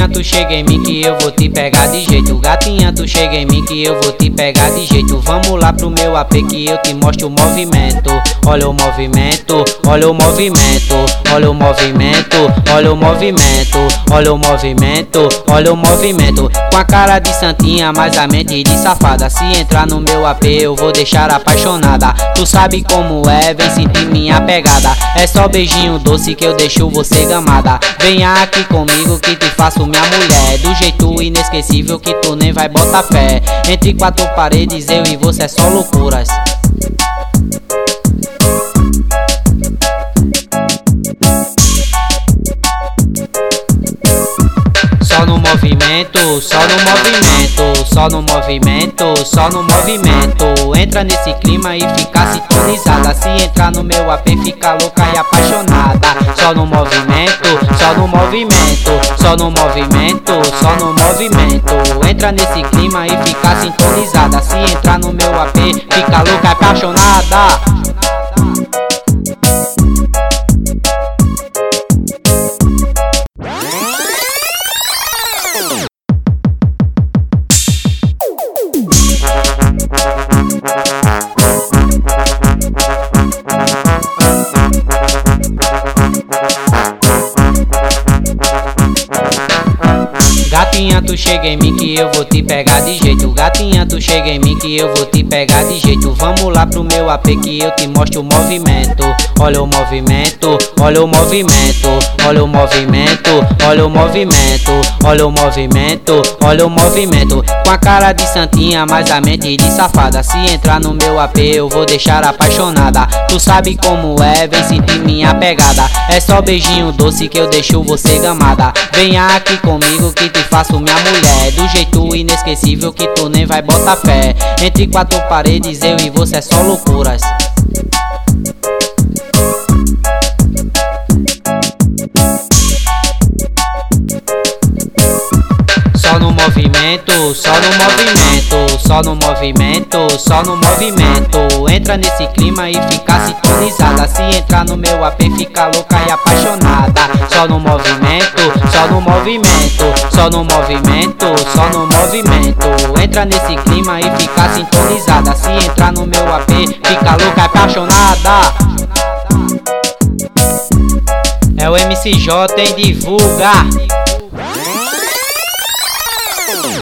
Gatinha, tu chega em mim que eu vou te pegar de jeito. Gatinha, tu chega em mim que eu vou te pegar de jeito. Vamos lá pro meu AP que eu te mostro o movimento. Olha o movimento, olha o movimento, olha o movimento, olha o movimento, olha o movimento, olha o movimento. Com a cara de santinha, mas a mente de safada. Se entrar no meu AP eu vou deixar apaixonada. Tu sabe como é, vem sentir minha pegada. É só beijinho doce que eu deixo você gamada. Venha aqui comigo que te faço minha mulher, do jeito inesquecível que tu nem vai botar fé. Entre quatro paredes eu e você é só loucuras. Só no movimento, só no movimento, só no movimento, só no movimento. Entra nesse clima e fica sintonizada. Se entrar no meu AP fica louca e apaixonada. Só no movimento, só no movimento, só no movimento, só no movimento. Entra nesse clima e fica sintonizada. Se entrar no meu AP fica louca e apaixonada. Gatinha, tu chega em mim que eu vou te pegar de jeito. Gatinha, tu chega em mim que eu vou te pegar de jeito. Vamos lá pro meu AP que eu te mostro o movimento. Olha o movimento, olha o movimento, olha o movimento, olha o movimento, olha o movimento, olha o movimento. Com a cara de santinha, mas a mente de safada. Se entrar no meu AP eu vou deixar apaixonada. Tu sabe como é, vem sentir minha pegada. É só beijinho doce que eu deixo você gamada. Venha aqui comigo que te faço minha mulher, do jeito inesquecível que tu nem vai botar fé. Entre quatro paredes eu e você é só loucuras. Só no movimento, só no movimento, só no movimento, só no movimento. Entra nesse clima e fica sintonizada. Se entrar no meu AP fica louca e apaixonada. Só no movimento, só no movimento, só no movimento, só no movimento. Entra nesse clima e fica sintonizada. Se entrar no meu AP fica louca e apaixonada. É o MCJ, hein? Divulga!